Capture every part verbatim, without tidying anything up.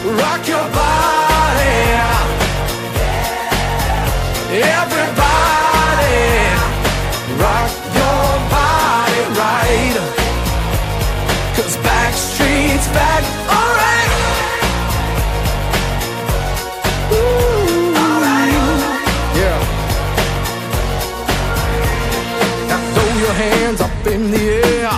rock your body. Everybody, rock your body right. 'Cause Backstreet's back, alright. Ooh, alright. Yeah. Now throw your hands up in the air,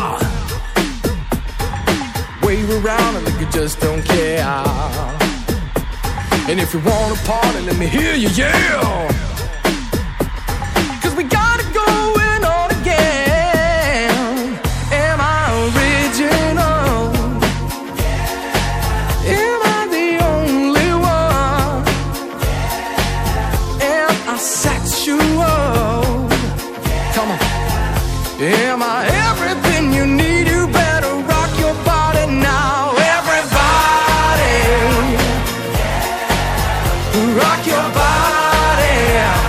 wave around and like you just don't care. And if you wanna party, let me hear you yell. 'Cause we got it going on again. Am I original? Am I the only one? Am I sexual? Come on. Am I everything you need? You better rock your body now. Everybody, rock your body.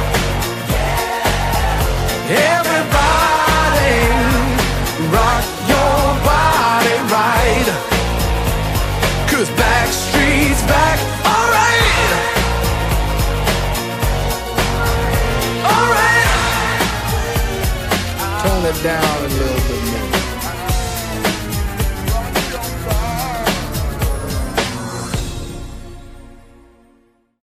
Everybody, rock your body right. 'Cause Backstreet's back, alright. Alright. Tone it down a little bit more.